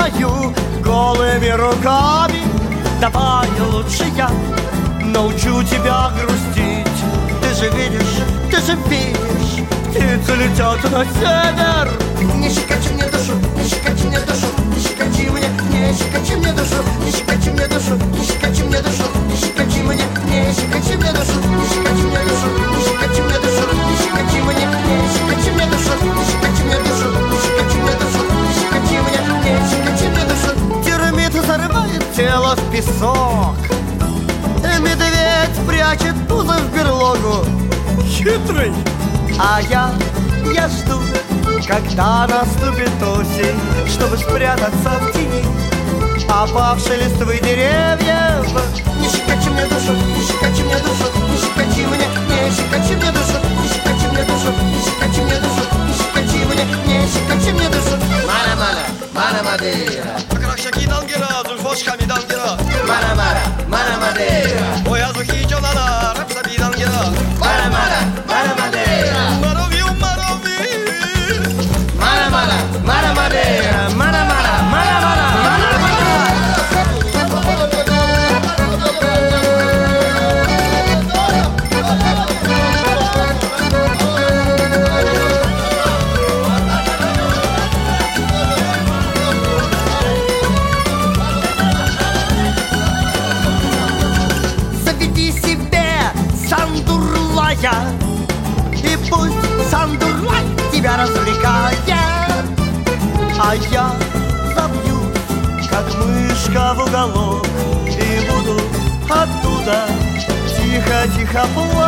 сделаю голыми руками. Давай лучше я научу тебя грустить. Ты же видишь, птицы летят на север. Не щекочи мне душу, не щекочи мне душу, не щекочи мне, не щекочи мне душу, не щекочи мне душу, не щекочи мне душу, не щекочи мне, не щекочи мне душу, не щекочи мне душу, не щекочи мне душу, не щекочи мне, не щекочи мне душу, не щекочи мне душу, не щекочи мне душу, не щекочи мне, не щекочи мне душу. Термит зарывает тело в песок, медведь прячет пузо в берлогу. Хитрый. А я жду, когда наступит осень, чтобы спрятаться в тени опавшей листвы деревьев. Не щекочи мне душу, не щекочи мне душу, не щекочи мне, не щекочи мне душу, не щекочи мне душу, не щекочи мне душу, не щекочи мне, не щекочи мне душу. Mana Madeira. Akrakşaki dangira, zulfoşkami dangira. Mana Madeira. O yazı hiç onana, rapsa bir dangira. Mana Madeira. Marovi. Mana Madeira. Заведи себе сандурлая, и пусть сандурлай тебя развлекает. А я забьюсь, как мышка в уголок, и буду оттуда тихо-тихо плакать.